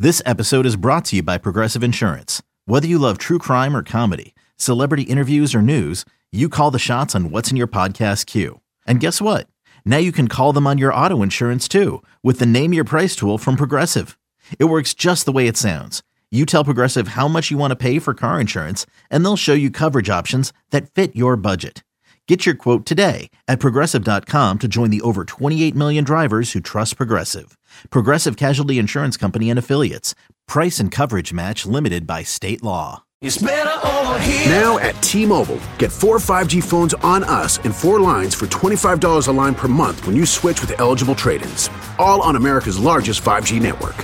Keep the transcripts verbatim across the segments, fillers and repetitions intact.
This episode is brought to you by Progressive Insurance. Whether you love true crime or comedy, celebrity interviews or news, you call the shots on what's in your podcast queue. And guess what? Now you can call them on your auto insurance too with the Name Your Price tool from Progressive. It works just the way it sounds. You tell Progressive how much you want to pay for car insurance, and they'll show you coverage options that fit your budget. Get your quote today at Progressive dot com to join the over twenty-eight million drivers who trust Progressive. Progressive Casualty Insurance Company and Affiliates. Price and coverage match limited by state law. It's better over here. Now at T-Mobile, get four five G phones on us and four lines for twenty-five dollars a line per month when you switch with eligible trade-ins. All on America's largest five G network.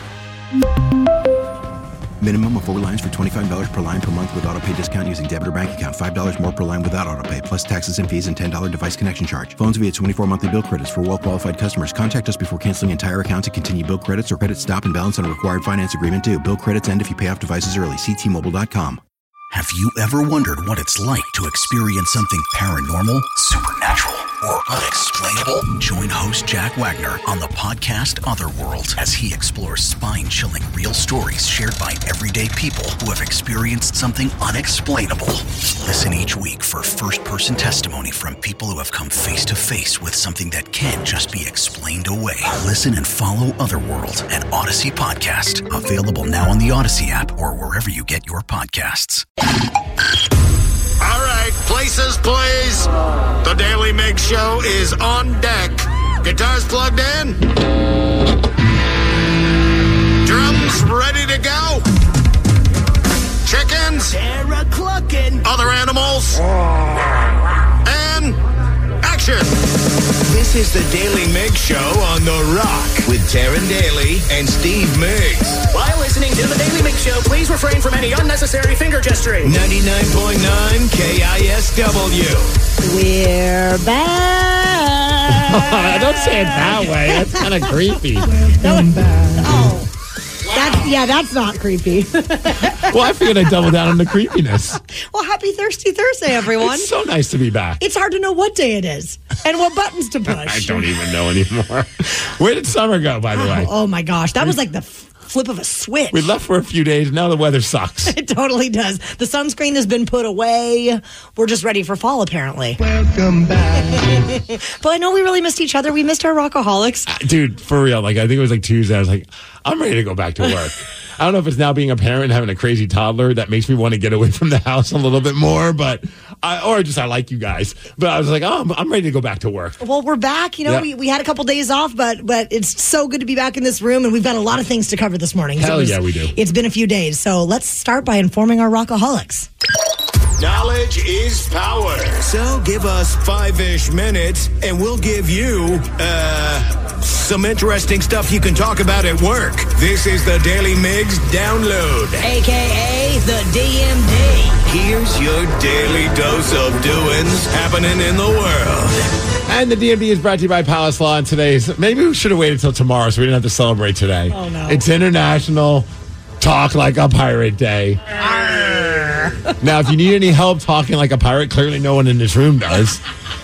Minimum of four lines for twenty-five dollars per line per month with autopay discount using debit or bank account. five dollars more per line without autopay, plus taxes and fees and ten dollars device connection charge. Phones via twenty-four monthly bill credits for well-qualified customers. Contact us before canceling entire account to continue bill credits or credit stop and balance on a required finance agreement due. Bill credits end if you pay off devices early. See T Mobile dot com. Have you ever wondered what it's like to experience something paranormal, supernatural, or unexplainable? Join host Jack Wagner on the podcast Otherworld as he explores spine-chilling real stories shared by everyday people who have experienced something unexplainable. Listen each week for first-person testimony from people who have come face-to-face with something that can't just be explained away. Listen and follow Otherworld, an Odyssey podcast, available now on the Odyssey app or wherever you get your podcasts. All right, places, please. The Daily Mix Show is on deck. Guitars plugged in. Drums ready to go. Chickens. Sarah clucking. Other animals. And action. This is the Daily Mix Show on The Rock with Taryn Daly and Steve Miggs. While listening to the Daily Mix Show, please refrain from any unnecessary finger gesturing. ninety-nine point nine K I S W. We're back. Don't say it that way. That's kind of creepy. Oh. That's, yeah, that's not creepy. Well, I figured I'd double down on the creepiness. Well, happy Thirsty Thursday, everyone. It's so nice to be back. It's hard to know what day it is and what buttons to push. I don't even know anymore. Where did summer go, by the way? Oh, my gosh. That was like the f- flip of a switch. We left for a few days. Now the weather sucks. It totally does. The sunscreen has been put away. We're just ready for fall, apparently. Welcome back. But I know we really missed each other. We missed our Rockaholics. Uh, Dude, for real. Like, I think it was like Tuesday. I was like, I'm ready to go back to work. I don't know if it's now being a parent and having a crazy toddler that makes me want to get away from the house a little bit more, but I, or just I like you guys. But I was like, oh, I'm, I'm ready to go back to work. Well, we're back. You know, Yep. we, we had a couple days off, but but it's so good to be back in this room, and we've got a lot of things to cover this morning. Hell it was- yeah, we do. It's been a few days, so let's start by informing our Rockaholics. Knowledge is power. So give us five-ish minutes, and we'll give you, uh, some interesting stuff you can talk about at work. This is the Daily Mix Download. A K A the D M D. Here's your daily dose of doings happening in the world. And the D M D is brought to you by Palace Law. And today's, maybe we should have waited till tomorrow so we didn't have to celebrate today. Oh, no. It's International Talk Like a Pirate Day. Now, if you need any help talking like a pirate, clearly no one in this room does.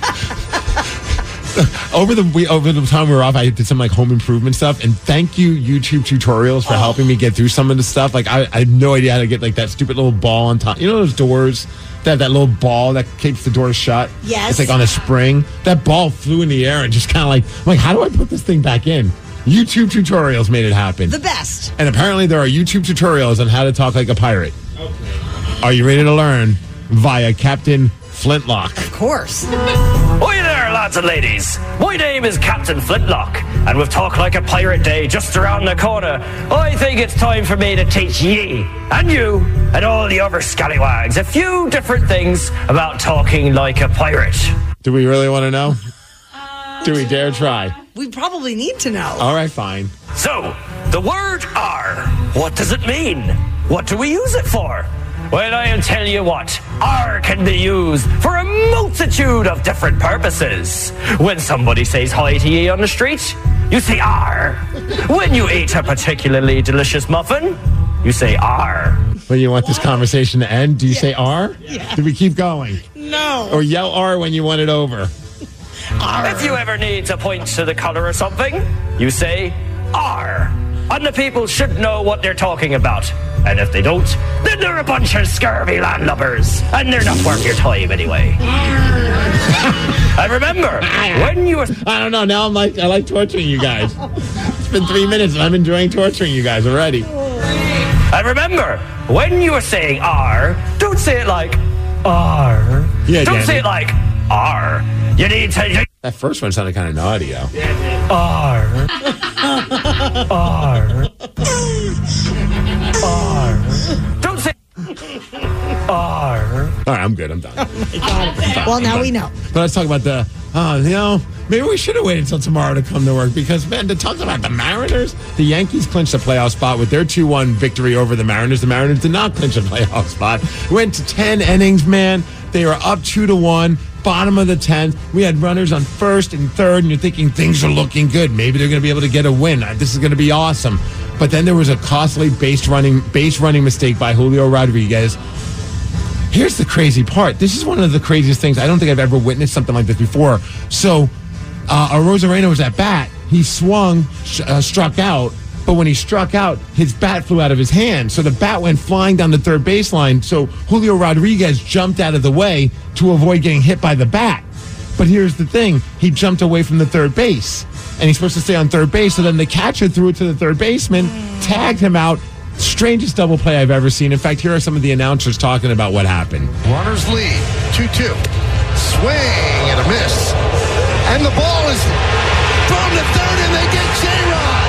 over the we, over the time we were off, I did some like home improvement stuff, and thank you YouTube tutorials for Oh. helping me get through some of the stuff. Like I, I had no idea how to get like that stupid little ball on top. You know those doors that that little ball that keeps the doors shut. Yes. It's like on a spring. That ball flew in the air and just kind of like, I'm like, how do I put this thing back in? YouTube tutorials made it happen. The best. And apparently there are YouTube tutorials on how to talk like a pirate. Okay. Are you ready to learn via Captain Flintlock? Of course. Hi there, lads and ladies. My name is Captain Flintlock, and with Talk Like a Pirate Day just around the corner, I think it's time for me to teach ye, and you, and all the other scallywags a few different things about talking like a pirate. Do we really want to know? Uh, Do we dare try? We probably need to know. All right, fine. So, the word "ar," what does it mean? What do we use it for? Well, I'll tell you what, "ar" can be used for a multitude of different purposes. When somebody says hi to you on the street, you say "ar." When you eat a particularly delicious muffin, you say "ar." When you want this conversation to end, do you say R? Yeah. Do we keep going? No. Or yell R when you want it over? If you ever need to point to the color of something, you say "ar." and the people should know what they're talking about. And if they don't, then they're a bunch of scurvy landlubbers, and they're not worth your time anyway. And remember, when you were... I don't know, now I'm like, I like torturing you guys. It's been three minutes and I'm enjoying torturing you guys already. And remember, when you were saying R, don't say it like R. Yeah, don't Danny. say it like R. You need to... That first one sounded kind of naughty, yo. R. R. R. Don't say R. All right, I'm good. I'm done. Oh my God. Well, now we know. But let's talk about the, uh, you know, maybe we should have waited until tomorrow to come to work because, man, to talk about the Mariners, the Yankees clinched a playoff spot with their two one victory over the Mariners. The Mariners did not clinch a playoff spot. Went to ten innings, man. They were up two to one. Bottom of the tenth. We had runners on first and third, and you're thinking things are looking good. Maybe they're going to be able to get a win. This is going to be awesome. But then there was a costly base running base running mistake by Julio Rodriguez. Here's the crazy part. This is one of the craziest things. I don't think I've ever witnessed something like this before. So, uh, Arozarena was at bat. He swung, uh, struck out. But when he struck out, his bat flew out of his hand. So the bat went flying down the third baseline. So Julio Rodriguez jumped out of the way to avoid getting hit by the bat. But here's the thing. He jumped away from the third base. And he's supposed to stay on third base. So then the catcher threw it to the third baseman, tagged him out. Strangest double play I've ever seen. In fact, here are some of the announcers talking about what happened. Runners lead, two two. Swing and a miss. And the ball is thrown to third, and they get J-Rod.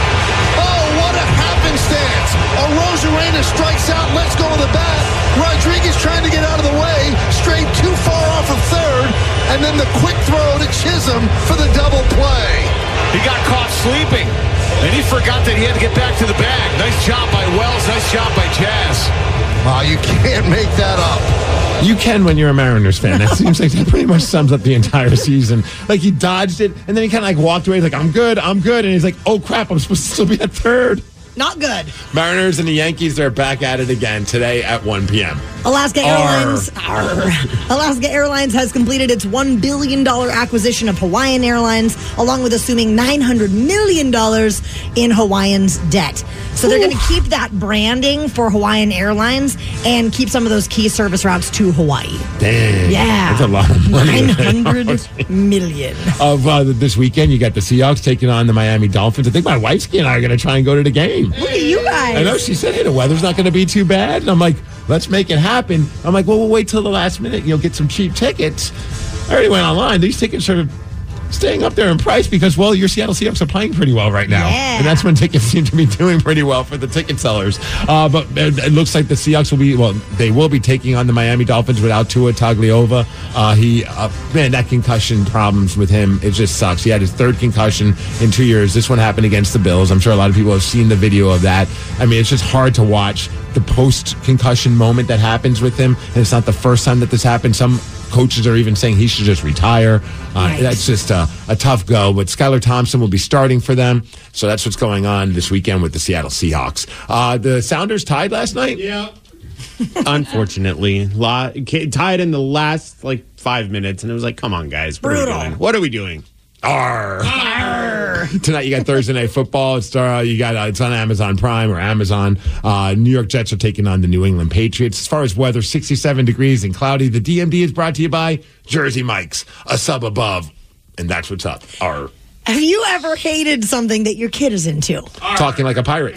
Oh, what a happenstance. Arozarena strikes out, let's go with the bat. Rodriguez trying to get out of the way, straight too far off of third, and then the quick throw to Chisholm for the double play. He got caught sleeping, and he forgot that he had to get back to the bag. Nice job by Wells. Nice job by Jazz. Wow, you can't make that up. You can when you're a Mariners fan. That seems like that pretty much sums up the entire season. Like, he dodged it, and then he kind of like walked away. He's like, I'm good, I'm good. And he's like, oh, crap, I'm supposed to still be at third. Not good. Mariners and the Yankees, they're back at it again today at one p.m. Alaska Airlines Arr. Alaska Airlines has completed its one billion dollars acquisition of Hawaiian Airlines, along with assuming nine hundred million dollars in Hawaiian's debt. So they're going to keep that branding for Hawaiian Airlines and keep some of those key service routes to Hawaii. Dang. Yeah. That's a lot of money. nine hundred million dollars. Of uh, this weekend, you got the Seahawks taking on the Miami Dolphins. I think my wife's and I are going to try and go to the game. Look at you guys. I know. She said, hey, the weather's not going to be too bad. And I'm like, let's make it happen. I'm like, well, we'll wait till the last minute. You'll get some cheap tickets. I already went online. These tickets are staying up there in price because, well, your Seattle Seahawks are playing pretty well right now. Yeah. And that's when tickets seem to be doing pretty well for the ticket sellers. Uh, but it, it looks like the Seahawks will be, well, they will be taking on the Miami Dolphins without Tua Tagovailoa. Uh, he, uh, man, that concussion problems with him, it just sucks. He had his third concussion in two years. This one happened against the Bills. I'm sure a lot of people have seen the video of that. I mean, it's just hard to watch the post-concussion moment that happens with him. And it's not the first time that this happened. Some coaches are even saying he should just retire. Uh, right. That's just a, a tough go. But Skylar Thompson will be starting for them. So that's what's going on this weekend with the Seattle Seahawks. Uh, the Sounders tied last night? Yeah. Unfortunately. La- tied in the last, like, five minutes. And it was like, come on, guys. What Brutal. are we doing? What are we doing? Arr. Arr. Tonight you got Thursday Night Football. It's uh, you got uh, it's on Amazon Prime or Amazon. Uh, New York Jets are taking on the New England Patriots. As far as weather, sixty-seven degrees and cloudy. The D M D is brought to you by Jersey Mike's, a sub above, and that's what's up. Arr. Have you ever hated something that your kid is into? Talking like a pirate.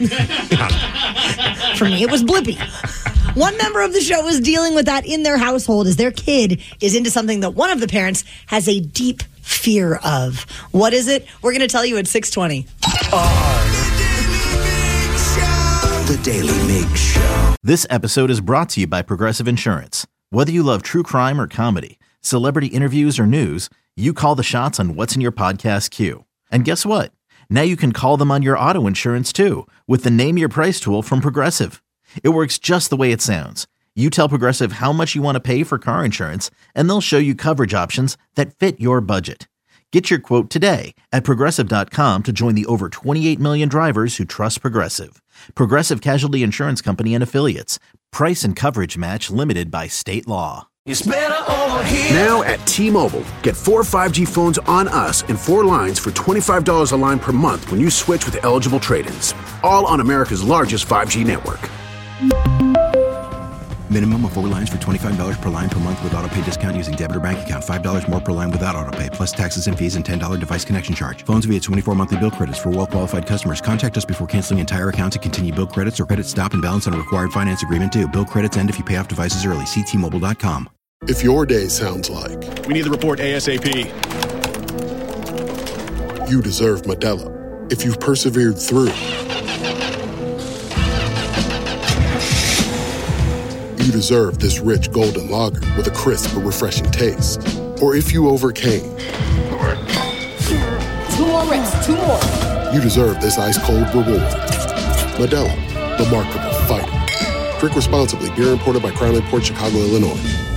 For me, it was Blippi. One member of the show is dealing with that in their household as their kid is into something that one of the parents has a deep fear of. What is it? We're going to tell you at six twenty. The Daily Mig Show. This episode is brought to you by Progressive Insurance. Whether you love true crime or comedy, celebrity interviews or news, you call the shots on what's in your podcast queue. And guess what? Now you can call them on your auto insurance too with the Name Your Price tool from Progressive. It works just the way it sounds. You tell Progressive how much you want to pay for car insurance, and they'll show you coverage options that fit your budget. Get your quote today at Progressive dot com to join the over twenty-eight million drivers who trust Progressive. Progressive Casualty Insurance Company and Affiliates. Price and coverage match limited by state law. It's better over here. Now at T-Mobile, get four five G phones on us and four lines for twenty-five dollars a line per month when you switch with eligible trade-ins. All on America's largest five G network. Minimum of four lines for twenty-five dollars per line per month with autopay discount using debit or bank account. five dollars more per line without autopay, plus taxes and fees and ten dollars device connection charge. Phones via twenty-four monthly bill credits for well-qualified customers. Contact us before canceling entire account to continue bill credits or credit stop and balance on a required finance agreement due. Bill credits end if you pay off devices early. See T Mobile dot com. If your day sounds like we need the report ASAP, you deserve Modelo. If you've persevered through, you deserve this rich golden lager with a crisp but refreshing taste. Or if you overcame, two more reps, two more. You deserve this ice cold reward. Modelo, the Remarkable Fighter. Drink responsibly. Beer imported by Crown Imports, Chicago, Illinois.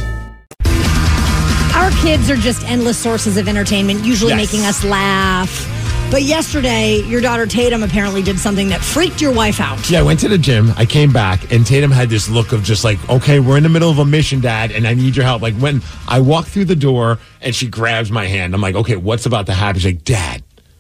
Our kids are just endless sources of entertainment, usually Yes. making us laugh. But yesterday, your daughter Tatum apparently did something that freaked your wife out. Yeah, I went to the gym. I came back, and Tatum had this look of just like, okay, we're in the middle of a mission, Dad, and I need your help. Like when I walk through the door and she grabs my hand, I'm like, okay, what's about to happen? She's like, Dad,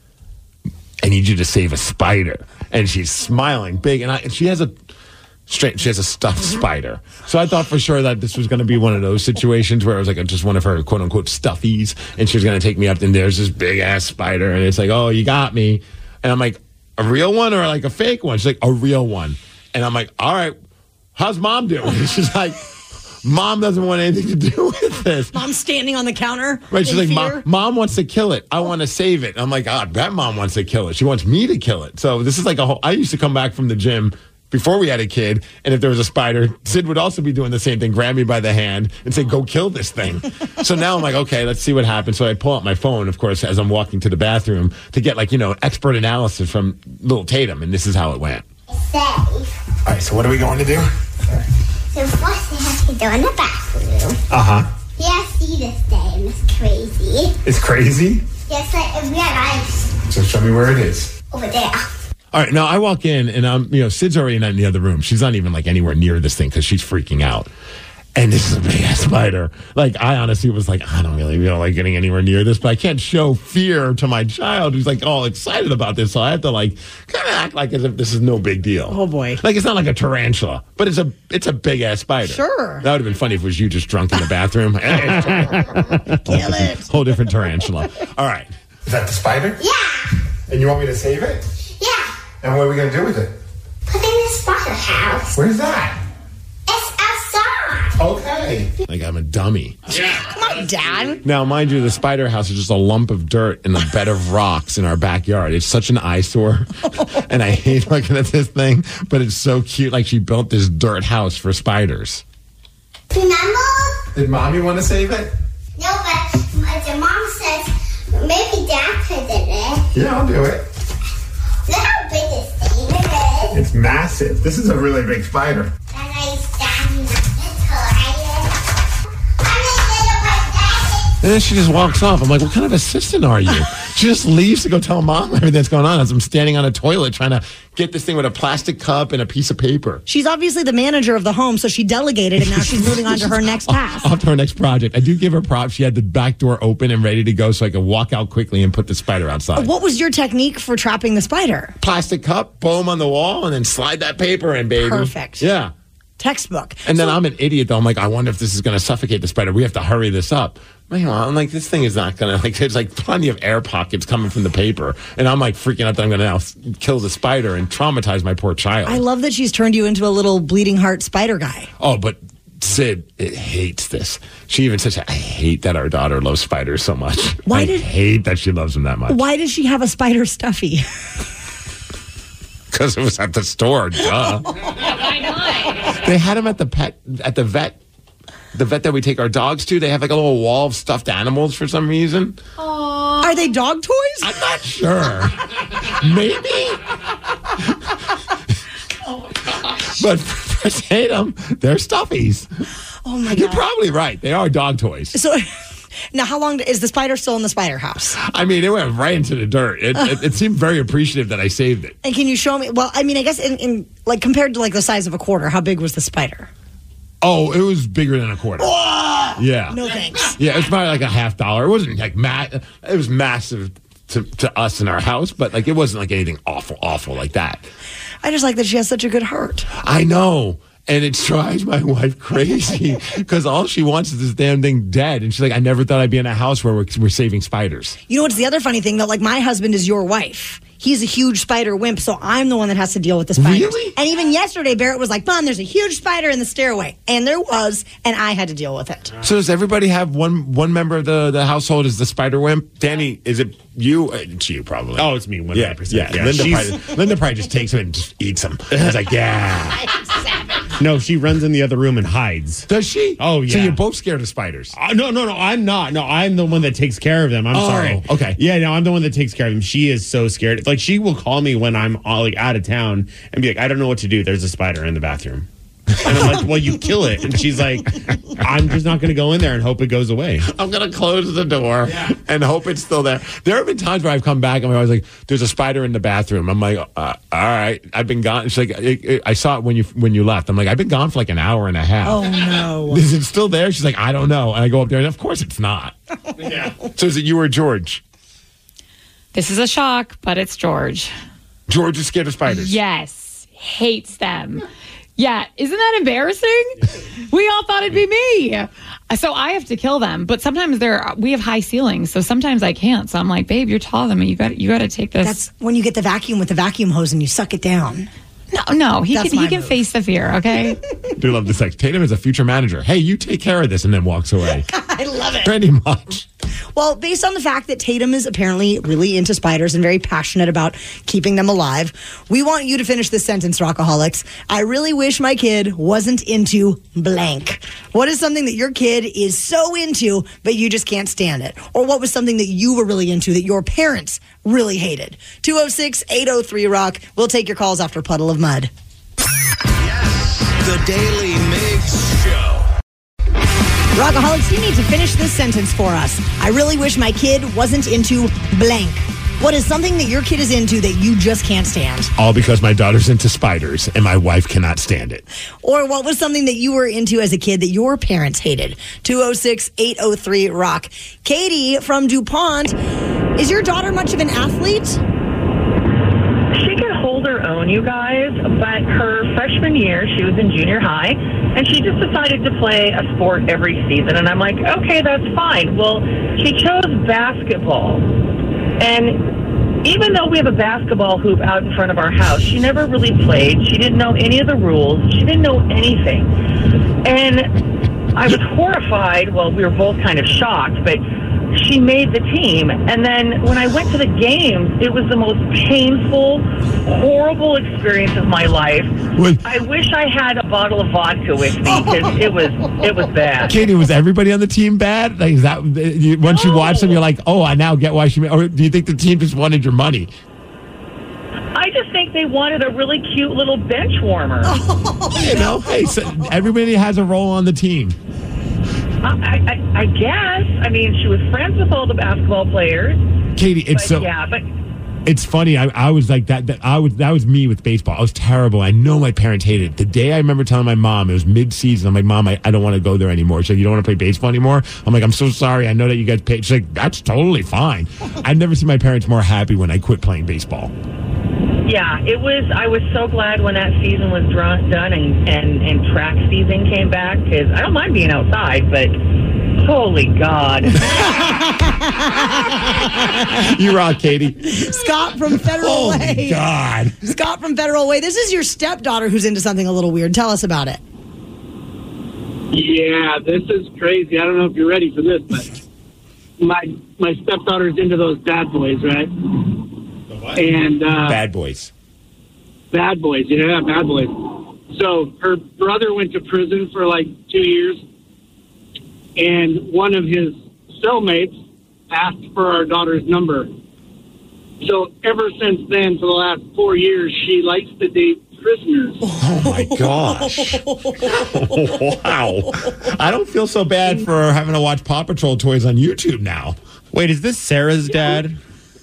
I need you to save a spider. And she's smiling big, and, I, and she has a straight. She has a stuffed spider. So I thought for sure that this was going to be one of those situations where it was like just one of her quote unquote stuffies, and she was going to take me up, and there's this big ass spider, and it's like, oh, you got me. And I'm like, a real one or like a fake one? She's like, a real one. And I'm like, all right, how's Mom doing? And she's like, Mom doesn't want anything to do with this. Mom's standing on the counter. Right, she's like, fear. Mom, Mom wants to kill it. I want to save it. I'm like, God, that Mom wants to kill it. She wants me to kill it. So this is like a whole. I used to come back from the gym before we had a kid, and if there was a spider, Sid would also be doing the same thing, grab me by the hand and say, go kill this thing. So now I'm like, okay, let's see what happens. So I pull out my phone, of course, as I'm walking to the bathroom to get like, you know, expert analysis from little Tatum, and this is how it went. Safe. All right, so what are we going to do? So first we have to go in the bathroom. Uh-huh. Yeah, see this thing. It's crazy. It's crazy? Yes, like if we had ice So show me where it is. over there. All right, now I walk in, and I'm, you know, Sid's already not in the other room. She's not even like anywhere near this thing because she's freaking out. And this is a big ass spider. Like, I honestly was like, I don't really feel like getting anywhere near this, but I can't show fear to my child who's like all excited about this. So I have to like kind of act like as if this is no big deal. Oh boy. Like, it's not like a tarantula, but it's a it's a big ass spider. Sure. That would have been funny if it was you just drunk in the bathroom. Kill it. Whole different tarantula. All right. Is that the spider? Yeah. And you want me to save it? Yeah. And what are we going to do with it? Put in the spider house. Where's that? It's outside. Okay. Like I'm a dummy. Come on, Dad. Now, mind you, the spider house is just a lump of dirt in a bed of rocks in our backyard. It's such an eyesore. And I hate looking at this thing, but it's so cute. Like she built this dirt house for spiders. Remember? Did Mommy want to save it? No, but my- the mom says maybe Dad could do it. Yeah, I'll do it. Look how big this thing is. It's massive. This is a really big spider. And I stand next to it. I'm gonna like that. And then she just walks off. I'm like, what kind of assistant are you? She just leaves to go tell Mom everything that's going on as I'm standing on a toilet trying to get this thing with a plastic cup and a piece of paper. She's obviously the manager of the home, so she delegated, and now she's moving on to her next task. Off to her next project. I do give her props. She had the back door open and ready to go so I could walk out quickly and put the spider outside. What was your technique for trapping the spider? Plastic cup, boom on the wall, and then slide that paper in, baby. Perfect. Yeah. Textbook. And then So- I'm an idiot, though. I'm like, I wonder if this is going to suffocate the spider. We have to hurry this up. Meanwhile, I'm like, this thing is not going to, like, there's like plenty of air pockets coming from the paper. And I'm like freaking out that I'm going to now s- kill the spider and traumatize my poor child. I love that she's turned you into a little bleeding heart spider guy. Oh, but Sid it hates this. She even says, I hate that our daughter loves spiders so much. Why I did- hate that she loves them that much. Why does she have a spider stuffy? Because it was at the store, duh. Why not? They had them at the pet, at the vet. The vet that we take our dogs to, they have like a little wall of stuffed animals for some reason. Are they dog toys? I'm not sure. Maybe. Oh my gosh. But for Tatum, they're stuffies. Oh my You're god. probably right. They are dog toys. So now, how long is the spider still in the spider house? I mean, it went right into the dirt. It, it, it seemed very appreciative that I saved it. And can you show me? Well, I mean, I guess in, in like compared to like the size of a quarter, how big was the spider? Oh, it was bigger than a quarter. Yeah. No thanks. Yeah, it was probably like a half dollar. It wasn't like ma- It was massive to, to us in our house, but like it wasn't like anything awful, awful like that. I just like that she has such a good heart. I know. And it drives my wife crazy because all she wants is this damn thing dead. And she's like, I never thought I'd be in a house where we're, we're saving spiders. You know what's the other funny thing, though? Like, my husband is your wife. He's a huge spider wimp, so I'm the one that has to deal with the spiders. Really? And even yesterday, Barrett was like, Mom, there's a huge spider in the stairway. And there was, and I had to deal with it. So does everybody have one one member of the, the household is the spider wimp? Danny, is it you? It's you probably. Oh, it's me, one hundred percent. Yeah, yeah. Yeah, Linda, she's- probably, Linda probably just takes him and just eats him. I was like, yeah. No, she runs in the other room and hides. Does she? Oh, yeah. So you're both scared of spiders? Uh, no, no, no, I'm not. No, I'm the one that takes care of them. I'm Oh, sorry. okay. Yeah, no, I'm the one that takes care of them. She is so scared. Like, she will call me when I'm uh, like out of town and be like, I don't know what to do. There's a spider in the bathroom. And I'm like, well, you kill it. And she's like, I'm just not going to go in there and hope it goes away. I'm going to close the door and hope it's still there. There have been times where I've come back and I was like, there's a spider in the bathroom. I'm like, uh, all right, I've been gone. She's like, it, it, I saw it when you when you left. I'm like, I've been gone for like an hour and a half. Oh, no. Is it still there? She's like, I don't know. And I go up there and of course it's not. Yeah. So is it you or George? This is a shock, but it's George. George is scared of spiders. Yes. Hates them. Yeah. Isn't that embarrassing? We all thought it'd be me. So I have to kill them. But sometimes they're, we have high ceilings. So sometimes I can't. So I'm like, babe, you're taller than me. You got you got to take this. That's when you get the vacuum with the vacuum hose and you suck it down. No, no. He That's can, he my can move. face the fear, okay? Do love this. Like, Tatum is a future manager. Hey, you take care of this, and then walks away. I love it. Pretty much. Well, based on the fact that Tatum is apparently really into spiders and very passionate about keeping them alive, we want you to finish this sentence, Rockaholics. I really wish my kid wasn't into blank. What is something that your kid is so into, but you just can't stand it? Or what was something that you were really into that your parents really hated? two oh six, eight oh three, ROCK. We'll take your calls after Puddle of Mud. The Daily Mix Show. Rockaholics, you need to finish this sentence for us. I really wish my kid wasn't into blank. What is something that your kid is into that you just can't stand? All because my daughter's into spiders, and my wife cannot stand it. Or what was something that you were into as a kid that your parents hated? two oh six, eight oh three, ROCK. Katie from DuPont, is your daughter much of an athlete? She could hold her own, you guys, but her freshman year, she was in junior high, and she just decided to play a sport every season. And I'm like, okay, that's fine. Well, she chose basketball. And even though we have a basketball hoop out in front of our house, she never really played. She didn't know any of the rules. She didn't know anything. And I was horrified. Well, we were both kind of shocked, but she made the team. And then when I went to the games, it was the most painful, horrible experience of my life. What? I wish I had a bottle of vodka with me because it was it was bad. Katie, was everybody on the team bad? Like, is that you, once you watch them, you're like, oh, I now get why she made. Or do you think the team just wanted your money? I just think they wanted a really cute little bench warmer. You know, hey, so everybody has a role on the team. I, I, I guess. I mean, she was friends with all the basketball players. Katie, it's but so. yeah, but It's funny. I, I was like that, that. I was that was me with baseball. I was terrible. I know my parents hated it. The day I remember telling my mom, it was mid-season. I'm like, Mom, I, I don't want to go there anymore. She's like, you don't want to play baseball anymore? I'm like, I'm so sorry. I know that you guys pay. She's like, that's totally fine. I've never seen my parents more happy when I quit playing baseball. yeah, it was. I was so glad when that season was dr- done and, and, and track season came back because I don't mind being outside, but holy God. You rock, Katie. Scott from Federal Holy Way. God. Scott from Federal Way. This is your stepdaughter who's into something a little weird. Tell us about it. Yeah, this is crazy. I don't know if you're ready for this, but my my stepdaughter's into those bad boys, right? And uh, Bad boys. Bad boys, yeah, bad boys. So her brother went to prison for like two years, and one of his cellmates asked for our daughter's number. So ever since then, for the last four years, she likes to date prisoners. Oh my gosh. Wow. I don't feel so bad for having to watch Paw Patrol toys on YouTube now. Wait, is this Sarah's dad?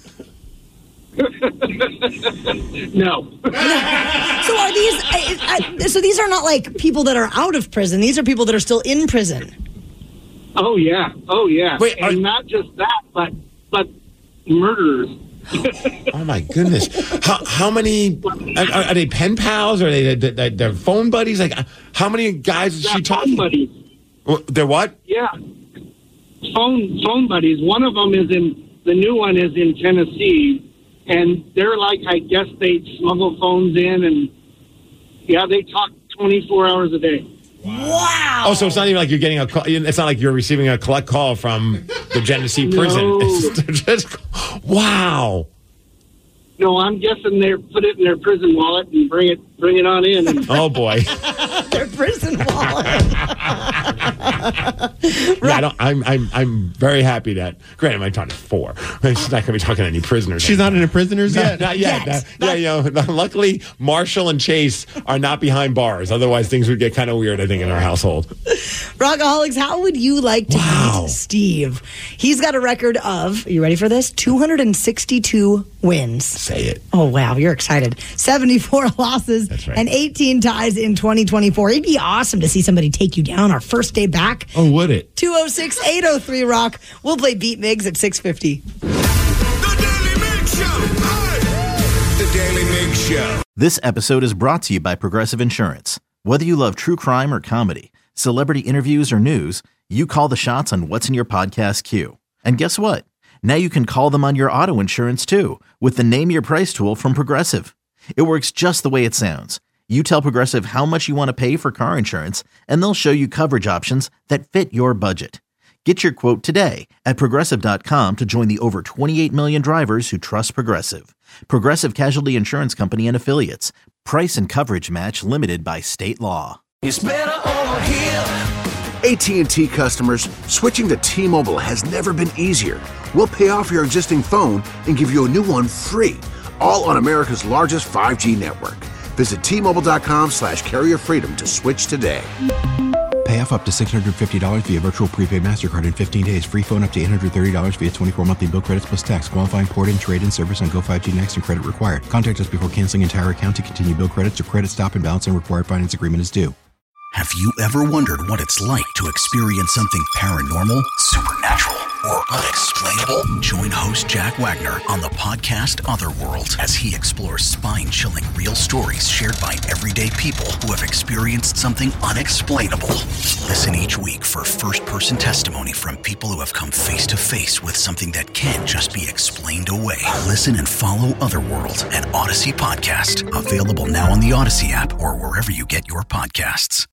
No. So are these? I, I, so these are not like people that are out of prison. These are people that are still in prison. Oh yeah, oh yeah. Wait, and are- not just that, but but murderers. Oh my goodness! How, how many are, are they pen pals? Or are they they're, they're phone buddies? Like how many guys is she talking? Buddies. They're what? Yeah, phone phone buddies. One of them is in the new one is in Tennessee, and they're like I guess they smuggle phones in, and yeah, they talk twenty-four hours a day. Wow. Oh, so it's not even like you're getting a call. It's not like you're receiving a collect call from the Genesee prison. No. It's just, wow. No, I'm guessing they put it in their prison wallet and bring it bring it on in. And Oh boy. Their prison wallet. Yeah, I don't, I'm I'm I'm very happy that. Granted, my daughter's four. She's not going to be talking to any prisoners. She's not in a prisoners Not, yet. not yet. Yes. Not- yeah, you know, luckily Marshall and Chase are not behind bars. Otherwise, things would get kind of weird. I think in our household. Rockaholics, how would you like to Wow. beat Steve? He's got a record of, are you ready for this? two hundred sixty-two wins. Say it. Oh, wow. You're excited. seventy-four losses That's right. and eighteen ties in twenty twenty-four. It'd be awesome to see somebody take you down our first day back. Oh, would it? two oh six, eight oh three, Rock. We'll play Beat Migs at six fifty. The Daily Mig Show. Hey. The Daily Mig Show. This episode is brought to you by Progressive Insurance. Whether you love true crime or comedy, celebrity interviews or news, you call the shots on what's in your podcast queue. And guess what? Now you can call them on your auto insurance too with the Name Your Price tool from Progressive. It works just the way it sounds. You tell Progressive how much you want to pay for car insurance, and they'll show you coverage options that fit your budget. Get your quote today at Progressive dot com to join the over twenty-eight million drivers who trust Progressive. Progressive Casualty Insurance Company and Affiliates. Price and coverage match limited by state law. It's better over here. A T and T customers, switching to T-Mobile has never been easier. We'll pay off your existing phone and give you a new one free, all on America's largest five G network. Visit T Mobile dot com slash carrier freedom to switch today. Pay off up to six hundred fifty dollars via virtual prepaid MasterCard in fifteen days. Free phone up to eight hundred thirty dollars via twenty-four monthly bill credits plus tax. Qualifying port-in, trade-in service on Go five G Next and credit required. Contact us before canceling entire account to continue bill credits or credit stop and balance and required finance agreement is due. Have you ever wondered what it's like to experience something paranormal, supernatural, or unexplainable? Join host Jack Wagner on the podcast Otherworld as he explores spine-chilling real stories shared by everyday people who have experienced something unexplainable. Listen each week for first-person testimony from people who have come face-to-face with something that can't just be explained away. Listen and follow Otherworld, an Odyssey podcast, available now on the Odyssey app or wherever you get your podcasts.